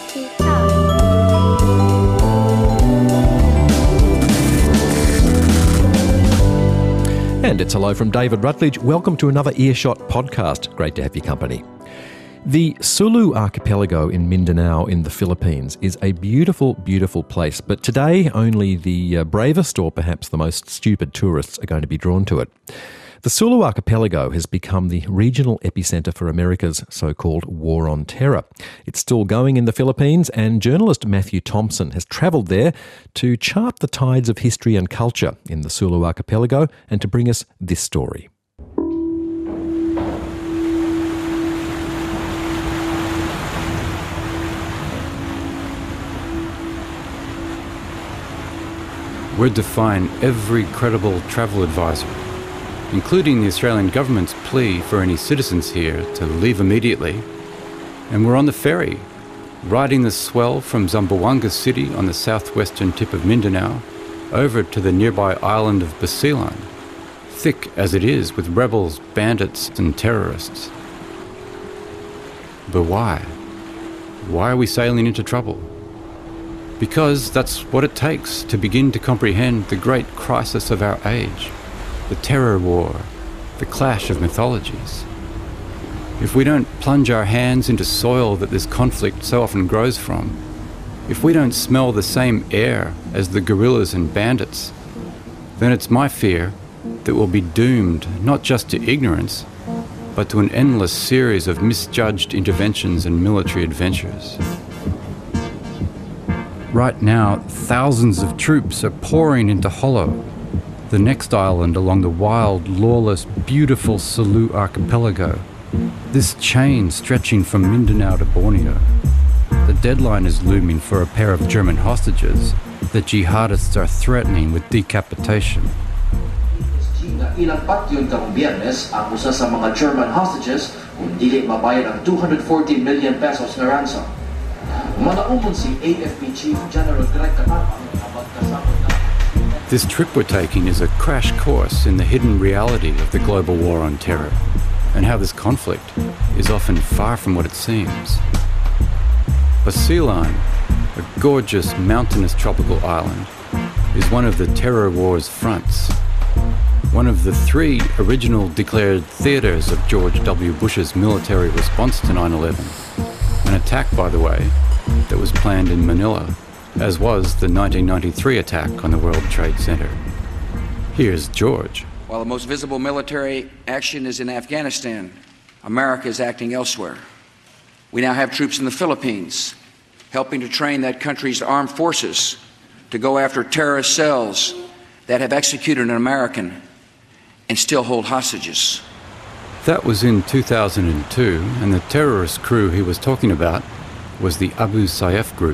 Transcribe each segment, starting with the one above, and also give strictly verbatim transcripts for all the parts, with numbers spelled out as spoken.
ทีค่ะ And it's hello from David Rutledge. Welcome to another Earshot podcast. Great to have your company. The Sulu Archipelago in Mindanao in the Philippines is a beautiful, beautiful place, but today only the uh, bravest or perhaps the most stupid tourists are going to be drawn to it. The Sulu Archipelago has become the regional epicentre for America's so-called War on Terror. It's still going in the Philippines, and journalist Matthew Thompson has travelled there to chart the tides of history and culture in the Sulu Archipelago and to bring us this story. We're defying every credible travel advisor, including the Australian government's plea for any citizens here to leave immediately. And we're on the ferry, riding the swell from Zamboanga City on the southwestern tip of Mindanao over to the nearby island of Basilan, thick as it is with rebels, bandits and terrorists. But why? Why are we sailing into trouble? Because that's what it takes to begin to comprehend the great crisis of our age, the terror war, the clash of mythologies. If we don't plunge our hands into soil that this conflict so often grows from, if we don't smell the same air as the guerrillas and bandits, then it's my fear that we'll be doomed not just to ignorance, but to an endless series of misjudged interventions and military adventures. Right now, thousands of troops are pouring into Jolo, the next island along the wild, lawless, beautiful Sulu Archipelago, this chain stretching from Mindanao to Borneo. The deadline is looming for a pair of German hostages that jihadists are threatening with decapitation. Inampat yun karong Biyernes ang usa sa mga German hostages kung dili mabayad ang two hundred forty million pesos na ransom. Manaumon si A F P Chief General Greg Catapang about kasabot na. This trip we're taking is a crash course in the hidden reality of the global war on terror and how this conflict is often far from what it seems. Basilan, a gorgeous mountainous tropical island, is one of the terror war's fronts. One of the three original declared theatres of George W. Bush's military response to nine eleven. An attack, by the way, that was planned in Manila, as was the nineteen ninety-three attack on the World Trade Center. Here's George. While the most visible military action is in Afghanistan, America is acting elsewhere. We now have troops in the Philippines, helping to train that country's armed forces to go after terrorist cells that have executed an American and still hold hostages. That was in two thousand two, and the terrorist crew he was talking about was the Abu Sayyaf group.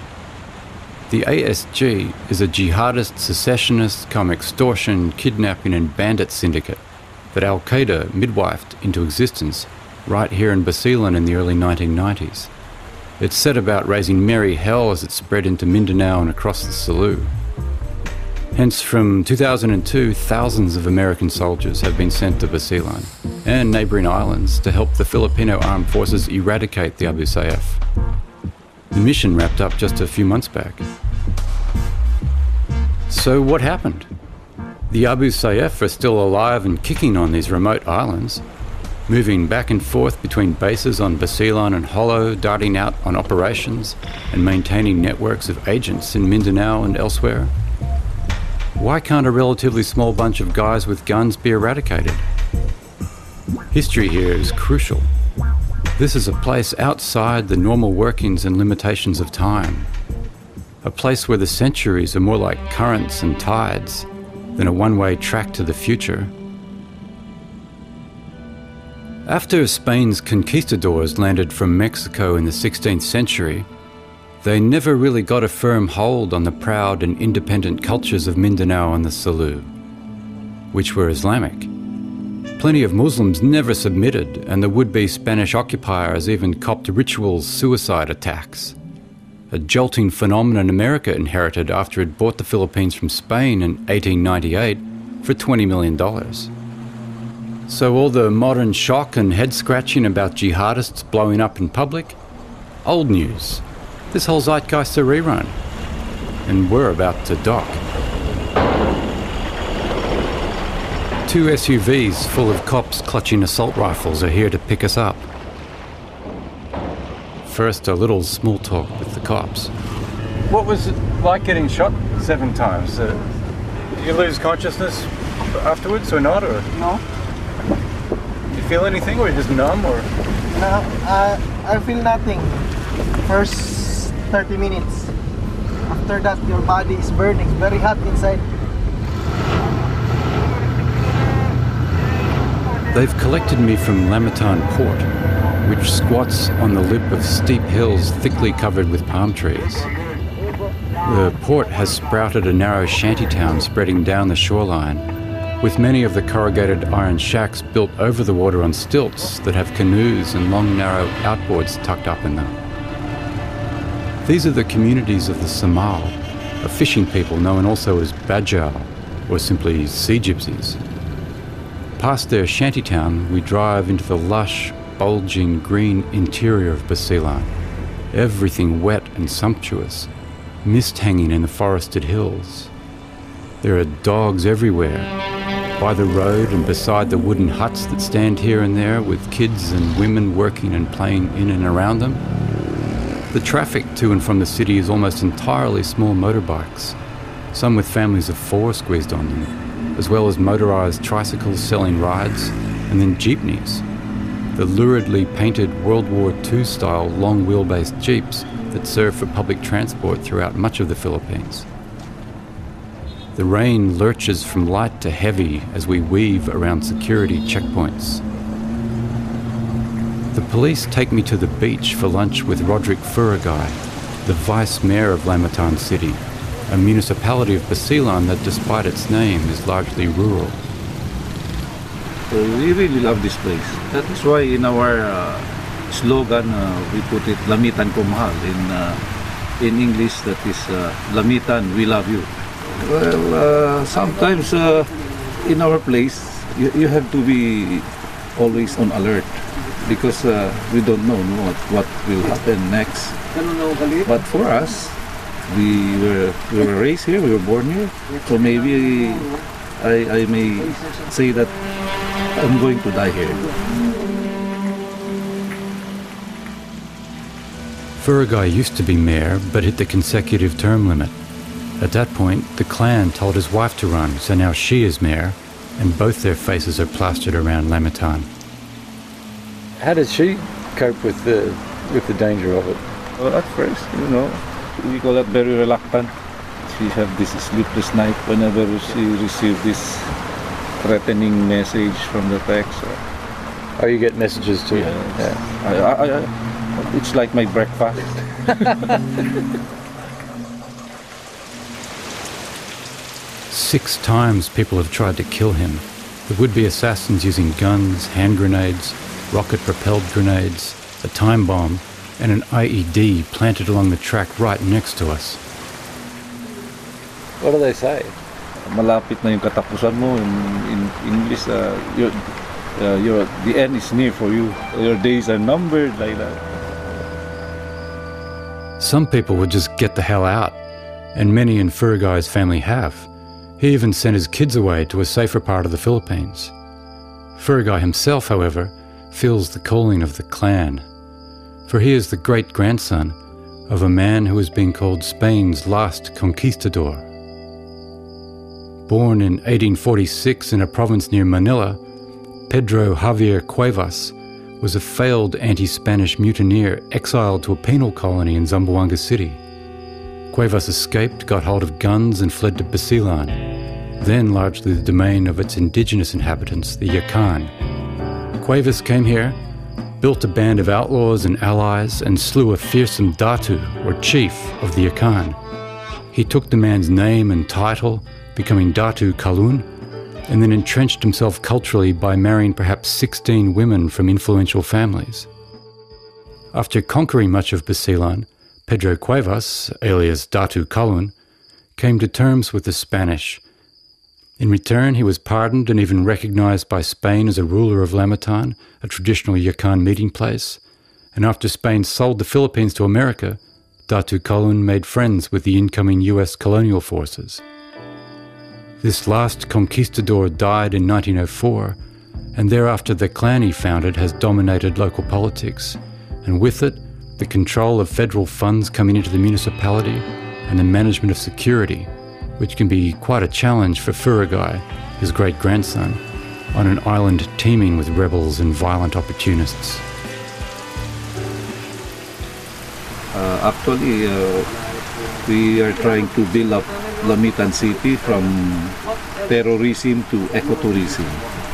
The A S G is a jihadist, secessionist, come extortion, kidnapping and bandit syndicate that Al-Qaeda midwifed into existence right here in Basilan in the early nineteen nineties. It set about raising merry hell as it spread into Mindanao and across the Sulu. Hence, from two thousand two, thousands of American soldiers have been sent to Basilan and neighbouring islands to help the Filipino armed forces eradicate the Abu Sayyaf. The mission wrapped up just a few months back. So what happened? The Abu Sayyaf are still alive and kicking on these remote islands, moving back and forth between bases on Basilan and Jolo, darting out on operations and maintaining networks of agents in Mindanao and elsewhere. Why can't a relatively small bunch of guys with guns be eradicated? History here is crucial. This is a place outside the normal workings and limitations of time. A place where the centuries are more like currents and tides than a one-way track to the future. After Spain's conquistadors landed from Mexico in the sixteenth century, they never really got a firm hold on the proud and independent cultures of Mindanao and the Sulu, which were Islamic. Plenty of Muslims never submitted, and the would-be Spanish occupiers even copped ritual suicide attacks. A jolting phenomenon America inherited after it bought the Philippines from Spain in eighteen ninety-eight for twenty million dollars. So all the modern shock and head-scratching about jihadists blowing up in public? Old news. This whole zeitgeist's a rerun. And we're about to dock. Two S U Vs full of cops clutching assault rifles are here to pick us up. First, a little small talk with the cops. What was it like getting shot seven times? Uh, did you lose consciousness afterwards or not? Or No. you feel anything, or you just numb? Or No, uh, I feel nothing. First thirty minutes. After that, your body is burning. It's very hot inside. They've collected me from Lamitan Port, which squats on the lip of steep hills thickly covered with palm trees. The port has sprouted a narrow shantytown spreading down the shoreline, with many of the corrugated iron shacks built over the water on stilts that have canoes and long narrow outboards tucked up in them. These are the communities of the Samal, a fishing people known also as Bajau, or simply sea gypsies. Past their shantytown, we drive into the lush, bulging green interior of Basilan, everything wet and sumptuous, mist hanging in the forested hills. There are dogs everywhere, by the road and beside the wooden huts that stand here and there with kids and women working and playing in and around them. The traffic to and from the city is almost entirely small motorbikes, some with families of four squeezed on them, as well as motorised tricycles selling rides, and then jeepneys, the luridly painted World War Two style long wheelbase jeeps that serve for public transport throughout much of the Philippines. The rain lurches from light to heavy as we weave around security checkpoints. The police take me to the beach for lunch with Roderick Furagay, the vice mayor of Lamitan City, a municipality of Basilan that, despite its name, is largely rural. So we really love this place. That's why in our uh, slogan uh, we put it Lamitan Ko Mahal. In uh, in English that is uh, Lamitan, we love you. Well, uh, sometimes uh, in our place you, you have to be always on alert because uh, we don't know what, what will happen next. But for us, we were we were raised here, we were born here, so maybe I, I may say that I'm going to die here. Furagay used to be mayor, but hit the consecutive term limit. At that point, the clan told his wife to run, so now she is mayor, and both their faces are plastered around Lamitan. how does she cope with the with the danger of it? Well, at first, you know, we call that very reluctant. She have this sleepless night whenever she receive this threatening message from the text. Oh, you get messages too? Yes. Yeah. I, I, I, it's like my breakfast. Six times people have tried to kill him. The would-be assassins using guns, hand grenades, rocket-propelled grenades, a time bomb, and an I E D planted along the track right next to us. What do they say? Malapit na yung katapusan mo. In, in English, uh, your, uh, your, the end is near for you. Your days are numbered, like that. Some people would just get the hell out, and many in Furagay's family have. He even sent his kids away to a safer part of the Philippines. Furagay himself, however, feels the calling of the clan, for he is the great-grandson of a man who has been called Spain's last conquistador. Born in eighteen forty-six in a province near Manila, Pedro Javier Cuevas was a failed anti-Spanish mutineer exiled to a penal colony in Zamboanga City. Cuevas escaped, got hold of guns and fled to Basilan, then largely the domain of its indigenous inhabitants, the Yakan. Cuevas came here, built a band of outlaws and allies, and slew a fearsome Datu, or chief, of the Yakan. He took the man's name and title, becoming Datu Kalun, and then entrenched himself culturally by marrying perhaps sixteen women from influential families. After conquering much of Basilan, Pedro Cuevas, alias Datu Kalun, came to terms with the Spanish. In return, he was pardoned and even recognized by Spain as a ruler of Lamitan, a traditional Yakan meeting place. And after Spain sold the Philippines to America, Datu Kowloon made friends with the incoming U S colonial forces. This last conquistador died in nineteen oh four, and thereafter the clan he founded has dominated local politics, and with it, the control of federal funds coming into the municipality and the management of security, which can be quite a challenge for Furagai, his great-grandson, on an island teeming with rebels and violent opportunists. Uh, actually, uh, we are trying to build up Lamitan City from terrorism to ecotourism.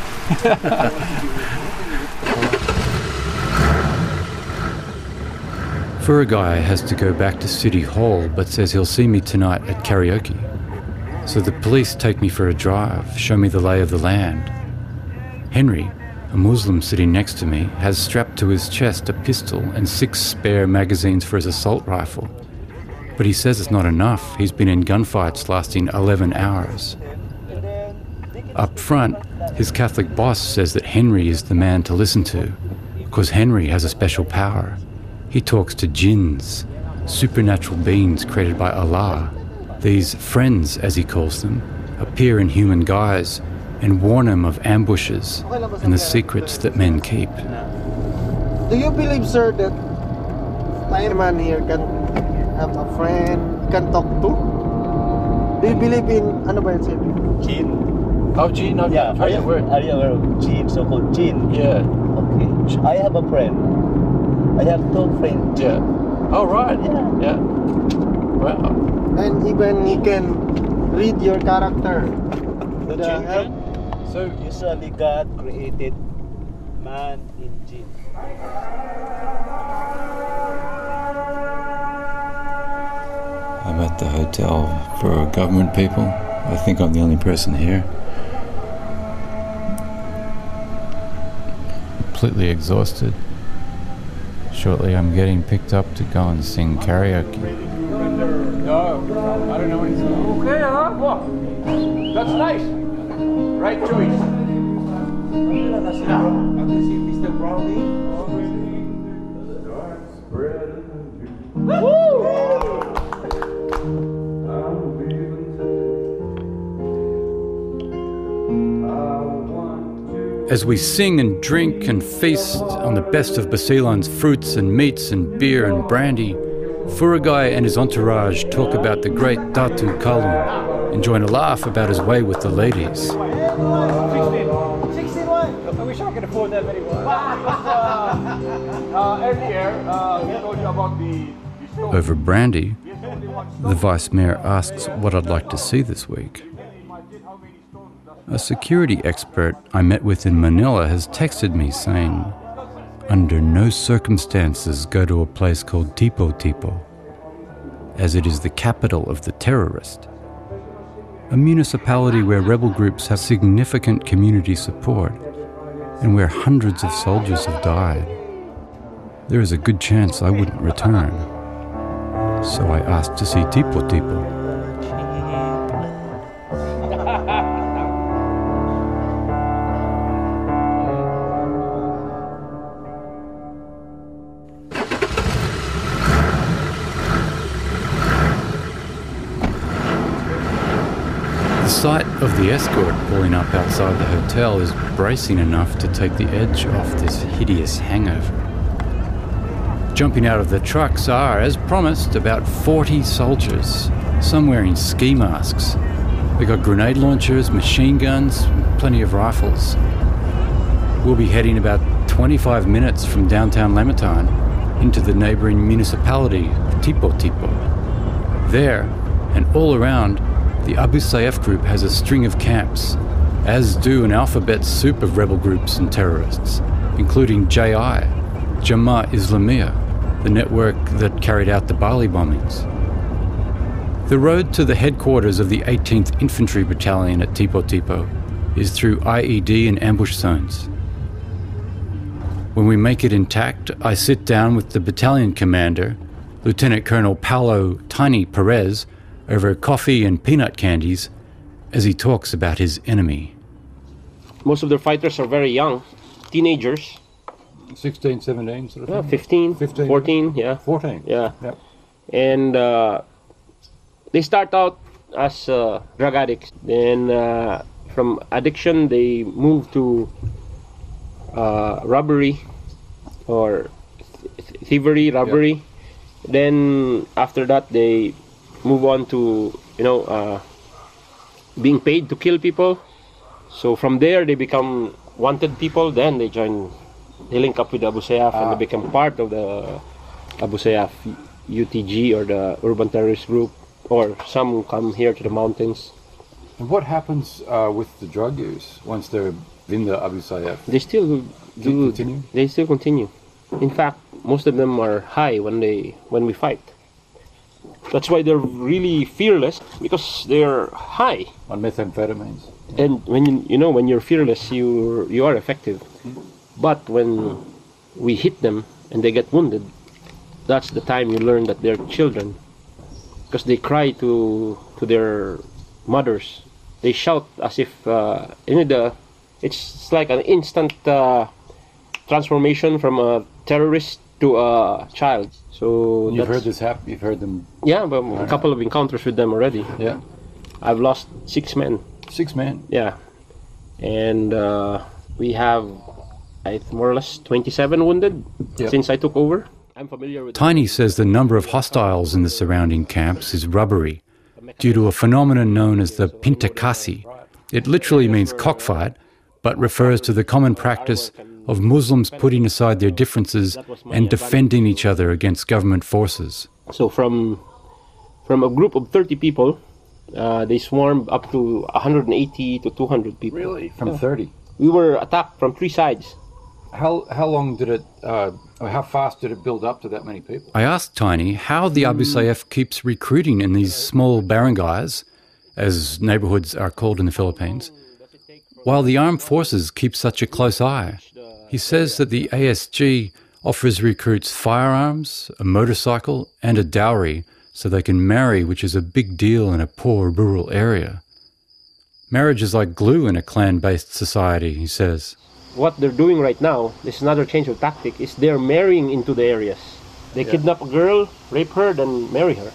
Furagai has to go back to City Hall, but says he'll see me tonight at karaoke. So the police take me for a drive, show me the lay of the land. Henry, a Muslim sitting next to me, has strapped to his chest a pistol and six spare magazines for his assault rifle. But he says it's not enough. He's been in gunfights lasting eleven hours. Up front, his Catholic boss says that Henry is the man to listen to, because Henry has a special power. He talks to jinns, supernatural beings created by Allah. These friends, as he calls them, appear in human guise and warn him of ambushes and the secrets that men keep. Do you believe, sir, that my man here can have a friend, can talk to? Do you believe in, ano ba yun, sir? Jinn. Oh, Gene, I've Yeah, are heard you, the word. are you aware of Jinn, so-called Jinn? Yeah, Okay. I have a friend. I have two friends. yeah. Oh, right. Yeah. Yeah. Wow. And even he can read your character. The The Jinn help. can? So, Usually God created man in Jinn. I'm at the hotel for government people. I think I'm the only person here. Completely exhausted. Shortly I'm getting picked up to go and sing karaoke. no, I don't know anything. Okay, huh? What? That's nice. Right choice. Mister Brownie. As we sing and drink and feast on the best of Basilan's fruits and meats and beer and brandy, Furagai and his entourage talk about the great Datu Kowloon and join a laugh about his way with the ladies. I wish I could afford that very well. uh, earlier, uh, we told you about the... the Over brandy, the Vice Mayor asks what I'd like to see this week. A security expert I met with in Manila has texted me saying, under no circumstances go to a place called Tipo Tipo, as it is the capital of the terrorist, a municipality where rebel groups have significant community support and where hundreds of soldiers have died. There is a good chance I wouldn't return. So I asked to see Tipo Tipo. The sight of the escort pulling up outside the hotel is bracing enough to take the edge off this hideous hangover. Jumping out of the trucks are, as promised, about forty soldiers, some wearing ski masks. They got grenade launchers, machine guns, plenty of rifles. We'll be heading about twenty-five minutes from downtown Lamitan into the neighbouring municipality of Tipo Tipo. There, and all around, the Abu Sayyaf group has a string of camps, as do an alphabet soup of rebel groups and terrorists, including J I, Jamaat Islamiyah, the network that carried out the Bali bombings. The road to the headquarters of the eighteenth Infantry Battalion at Tipo Tipo is through I E D and ambush zones. When we make it intact, I sit down with the battalion commander, Lieutenant Colonel Paulo Tiny Perez, over coffee and peanut candies as he talks about his enemy. Most of their fighters are very young, teenagers. sixteen, seventeen sort of Yeah, thing? fifteen, fifteen, fourteen, yeah. fourteen? Yeah. Yep. and uh, they start out as uh, drug addicts. Then uh, from addiction, they move to uh, robbery or th- thievery, robbery. Yeah. Then after that, they move on to, you know, uh, being paid to kill people. So from there, they become wanted people. Then they join, they link up with Abu Sayyaf, ah. and they become part of the Abu Sayyaf U T G, or the Urban Terrorist Group, or some come here to the mountains. And what happens uh, with the drug use once they're in the Abu Sayyaf? They still do. Continue? They still continue. In fact, most of them are high when they when we fight. That's why they're really fearless, because they're high on methamphetamines. And when you, you know when you're fearless, you you are effective. Mm-hmm. But when we hit them and they get wounded, that's the time you learn that they're children, because they cry to to their mothers. They shout as if uh, you know the it's like an instant uh, transformation from a terrorist to a child. So you've heard this happen. You've heard them. Yeah, but a couple of encounters with them already. Yeah, I've lost six men. Six men. Yeah, and uh, we have, I more or less twenty-seven wounded yep. since I took over. I'm familiar with. Tiny says the number of hostiles in the surrounding camps is rubbery, due to a phenomenon known as the pintakasi. It literally means cockfight, but refers to the common practice of Muslims putting aside their differences and defending each other against government forces. So from from a group of thirty people, uh, they swarmed up to one hundred eighty to two hundred people. Really? From yeah. thirty? We were attacked from three sides. How how long did it, uh, or how fast did it build up to that many people? I asked Tiny how the Abu Sayyaf keeps recruiting in these small barangays, as neighborhoods are called in the Philippines, while the armed forces keep such a close eye. He says that the A S G offers recruits firearms, a motorcycle, and a dowry so they can marry, which is a big deal in a poor rural area. Marriage is like glue in a clan-based society, he says. What they're doing right now, this is another change of tactic, is they're marrying into the areas. They yeah. kidnap a girl, rape her, then marry her.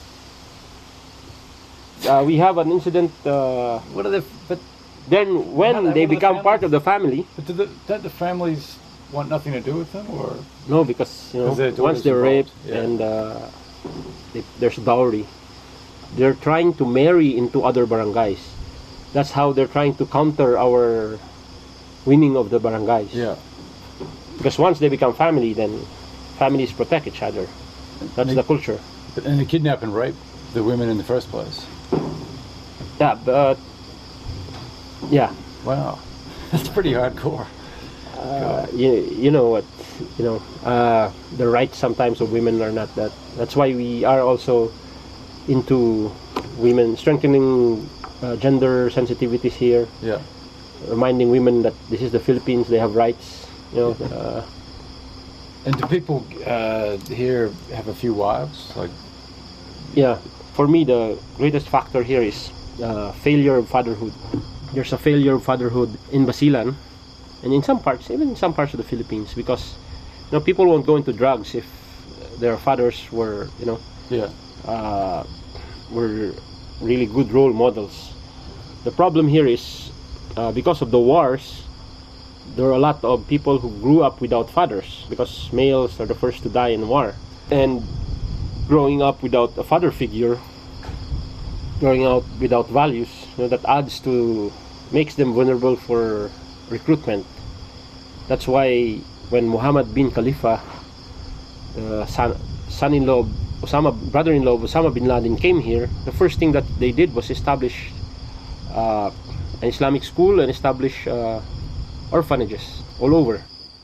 Uh, we have an incident. Uh, what are they? But then, when they become the part of the family, but do the, don't the families want nothing to do with them, or no? Because you know, they're once they're raped yeah. and uh, they, there's dowry, they're trying to marry into other barangays. That's how they're trying to counter our winning of the barangays. Yeah. Because once they become family, then families protect each other. That's they, the culture. And they kidnap and rape the women in the first place. Yeah, but yeah. Wow, that's pretty hardcore. Uh, you, you know what, you know, uh, the rights sometimes of women are not that. That's why we are also into women, strengthening uh, gender sensitivities here. Yeah. Reminding women that this is the Philippines, they have rights, you know. Uh, and do people uh, here have a few wives? Like, yeah, for me the greatest factor here is uh, failure of fatherhood. There's a failure of fatherhood in Basilan, and in some parts, even in some parts of the Philippines, because you know people won't go into drugs if their fathers were, you know, yeah, uh, were really good role models. The problem here is uh, because of the wars, there are a lot of people who grew up without fathers, because males are the first to die in war, and growing up without a father figure, growing up without values, you know, that adds to, makes them vulnerable for recruitment. That's why when Muhammad bin Khalifa, the son, son-in-law, Osama, brother-in-law of Osama bin Laden came here, the first thing that they did was establish uh, an Islamic school and establish uh, orphanages all over.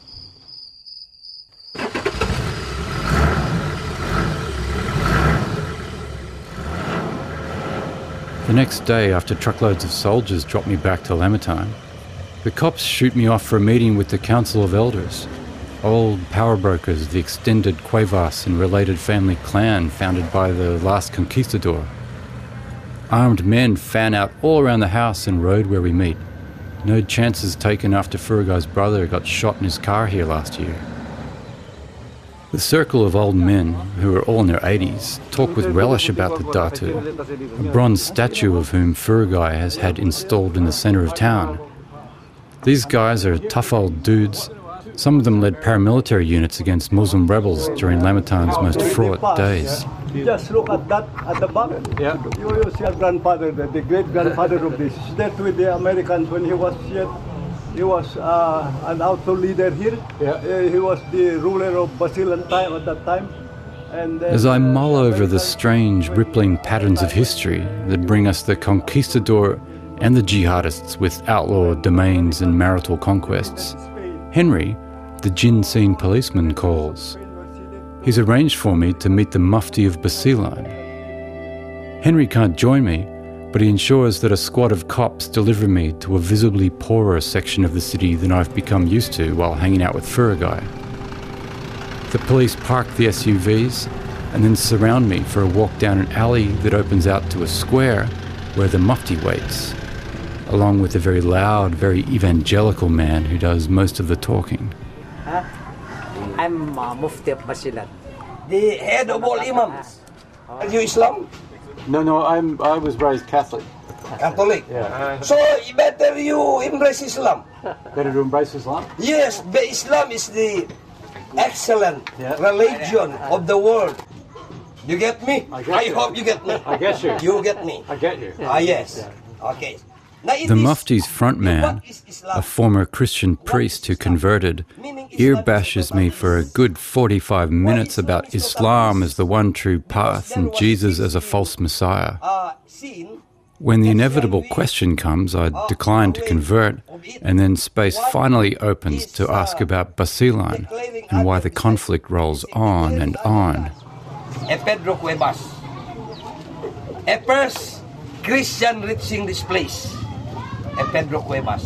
The next day, after truckloads of soldiers drop me back to Lamitine, the cops shoot me off for a meeting with the Council of Elders, old power brokers of the extended Cuevas and related family clan founded by the last conquistador. Armed men fan out all around the house and road where we meet. No chances taken after Furugai's brother got shot in his car here last year. The circle of old men, who are all in their eighties, talk with relish about the Datu, a bronze statue of whom Furugai has had installed in the centre of town. These guys are tough old dudes. Some of them led paramilitary units against Muslim rebels during Lamitan's most fraught days. Just look at that at the back. Yeah. You will see your grandfather, the, the great-grandfather of this. He's dead with the Americans when he was yet. He was uh, an outlaw leader here. Yeah. Uh, he was the ruler of Basilan time at that time. And then, As I mull uh, over the strange, rippling patterns of history that bring us the conquistador and the jihadists with outlaw domains and marital conquests, Henry, the Jin-seen policeman, calls. He's arranged for me to meet the Mufti of Basilan. Henry can't join me, but he ensures that a squad of cops deliver me to a visibly poorer section of the city than I've become used to while hanging out with Furugai. The police park the S U Vs and then surround me for a walk down an alley that opens out to a square where the Mufti waits, along with a very loud, very evangelical man who does most of the talking. Huh? I'm uh, Mufti of Basilan, the head of all imams. Are you Islam? No, no, I'm, I was raised Catholic. Catholic? Yeah. So better you embrace Islam. Better to embrace Islam? Yes, but Islam is the excellent yeah. religion of the world. You get me? I, get I you. hope you get me. I get you. You get me. I get you. Ah, yes. Yeah. Okay. Now, the Mufti's front man, a former Christian priest who converted, ear bashes me for a good forty-five minutes about Islam as the one true path and Jesus as a false messiah. When the inevitable question comes, I decline to convert, and then space finally opens to ask about Basilan and why the conflict rolls on and on. A Pedro Cuevas, a first Christian reaching this place. A Pedro Cuevas.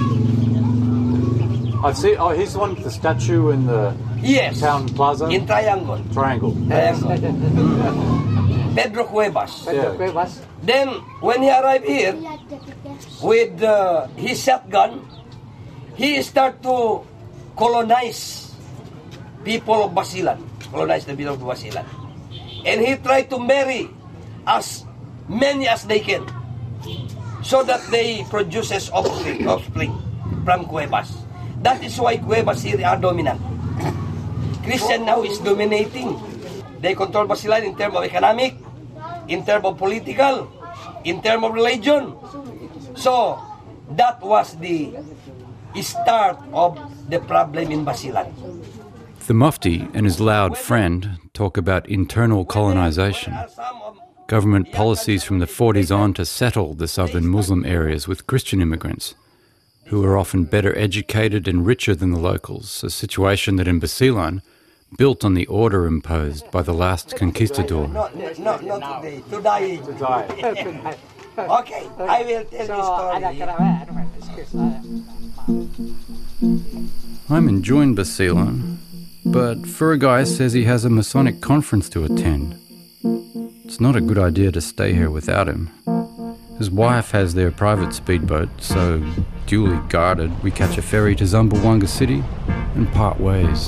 I see. Oh, he's the one with the statue in the yes. town plaza? In Triangle. Triangle. Triangle. Pedro Cuevas. Pedro yeah. Cuevas. Then, when he arrived here, with uh, his shotgun, he started to colonize people of Basilan. Colonize the people of Basilan. And he tried to marry as many as they can, so that they produces offspring, offspring from Cuevas. That is why Cuevas here are dominant. Christian now is dominating. They control Basilan in terms of economic, in terms of political, in terms of religion. So that was the start of the problem in Basilan. The Mufti and his loud friend talk about internal colonization. Government policies from the forties on to settle the southern Muslim areas with Christian immigrants, who are often better educated and richer than the locals, a situation that in Basilan built on the order imposed by the last conquistador. No, no, no, not today. To die. To die. Okay, I will tell the story. I'm enjoying Basilan, but Furugai says he has a Masonic conference to attend. It's not a good idea to stay here without him. His wife has their private speedboat, so, duly guarded, we catch a ferry to Zamboanga City and part ways.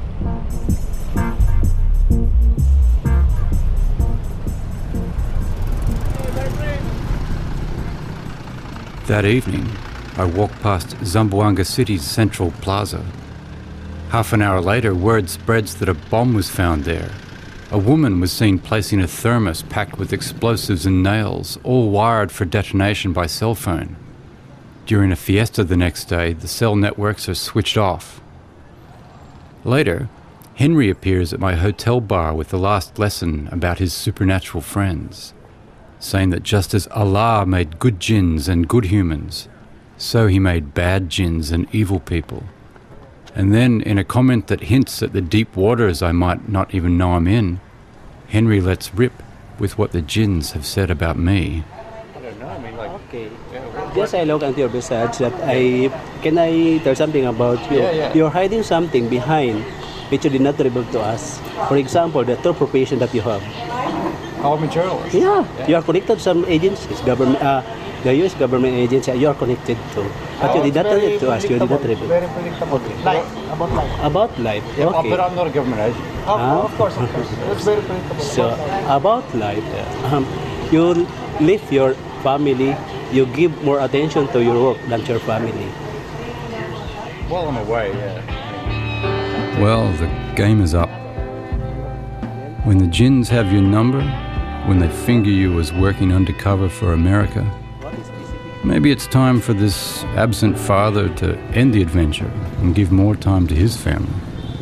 That evening, I walk past Zamboanga City's central plaza. Half an hour later, word spreads that a bomb was found there. A woman was seen placing a thermos packed with explosives and nails, all wired for detonation by cell phone. During a fiesta the next day, the cell networks are switched off. Later, Henry appears at my hotel bar with the last lesson about his supernatural friends, saying that just as Allah made good jinns and good humans, so he made bad jinns and evil people. And then, in a comment that hints at the deep waters I might not even know I'm in, Henry lets rip with what the jinns have said about me. I don't know, I mean, like... Okay. Just I look at your message that I... Can I tell something about you? Yeah, yeah. You're hiding something behind which you did not reveal to us. For example, the third profession that you have. I'm a journalist. Yeah. yeah. You are connected to some agencies, government, uh, the U S government agency you are connected to. But Oh, you did not it's tell very it to us. You did not predictable. reveal. Very predictable. Life, about life. About life. Yeah, Okay. but I'm not a government agent. Oh, Ah. of course, of course. It's very predictable. So about life, uh, um, you leave your family. You give more attention to your work than to your family. While I'm away, yeah. Well, the game is up. When the Jinns have your number, when they finger you as working undercover for America, maybe it's time for this absent father to end the adventure and give more time to his family.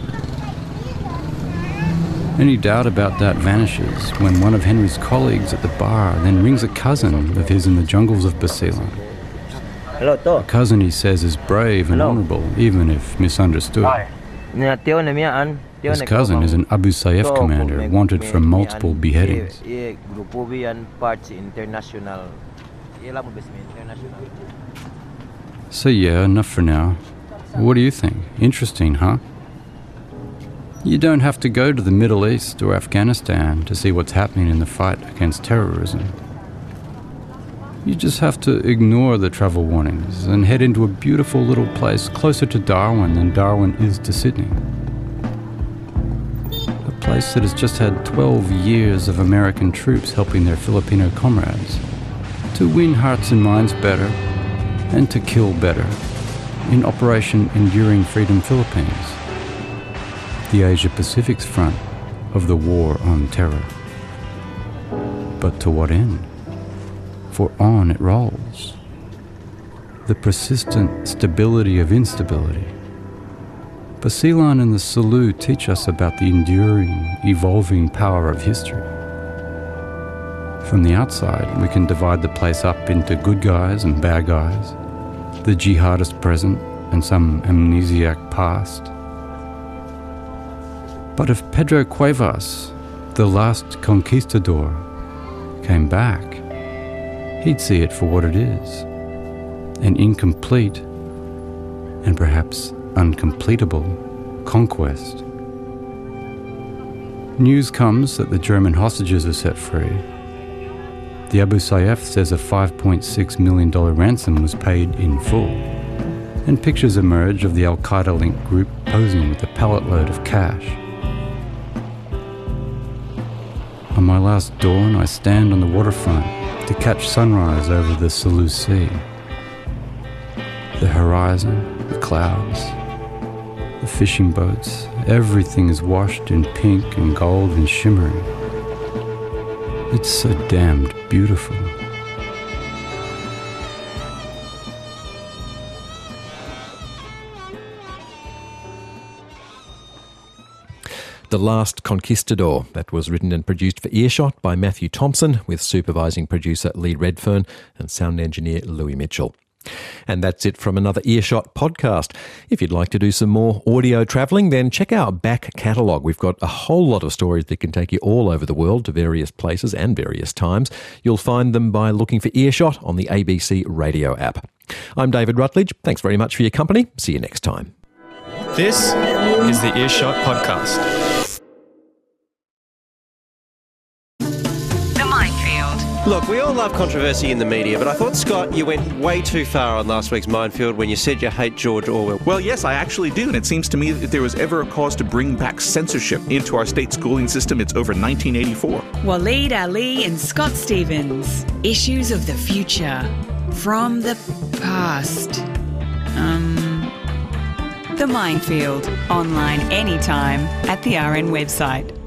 Any doubt about that vanishes when one of Henry's colleagues at the bar then rings a cousin of his in the jungles of Basilan. Hello, to. A cousin he says is brave and Hello. honorable, even if misunderstood. Nga teo na mian. Teo His na cousin is an Abu Sayyaf To, commander me- wanted me- for me multiple an- beheadings. Ye, ye grupo biyan parts international. Ila mo basement international. So yeah, enough for now. What do you think? Interesting, huh? You don't have to go to the Middle East or Afghanistan to see what's happening in the fight against terrorism. You just have to ignore the travel warnings and head into a beautiful little place closer to Darwin than Darwin is to Sydney. A place that has just had twelve years of American troops helping their Filipino comrades to win hearts and minds better and to kill better in Operation Enduring Freedom Philippines, the Asia-Pacific's front of the war on terror. But to what end? For on it rolls. The persistent stability of instability. Basilan and the Sulu teach us about the enduring, evolving power of history. From the outside, we can divide the place up into good guys and bad guys, the jihadist present and some amnesiac past. But if Pedro Cuevas, the last conquistador, came back, he'd see it for what it is, an incomplete and perhaps uncompletable conquest. News comes that the German hostages are set free. The Abu Sayyaf says a five point six million dollars ransom was paid in full, and pictures emerge of the Al-Qaeda-linked group posing with a pallet load of cash. On my last dawn, I stand on the waterfront to catch sunrise over the Sulu Sea. The horizon, the clouds, the fishing boats, everything is washed in pink and gold and shimmering. It's so damned beautiful. The Last Conquistador. That was written and produced for Earshot by Matthew Thompson, with supervising producer Lee Redfern and sound engineer Louis Mitchell. And that's it from another Earshot podcast. If you'd like to do some more audio travelling, then check our back catalogue. We've got a whole lot of stories that can take you all over the world to various places and various times. You'll find them by looking for Earshot on the A B C radio app. I'm David Rutledge. Thanks very much for your company. See you next time. This is the Earshot Podcast. The Minefield. Look, we all love controversy in the media, but I thought, Scott, you went way too far on last week's Minefield when you said you hate George Orwell. Well, yes, I actually do, and it seems to me that if there was ever a cause to bring back censorship into our state schooling system, it's over nineteen eighty-four. Waleed Ali and Scott Stevens. Issues of the future. From the past. Um... The Minefield. Online anytime at the R N website.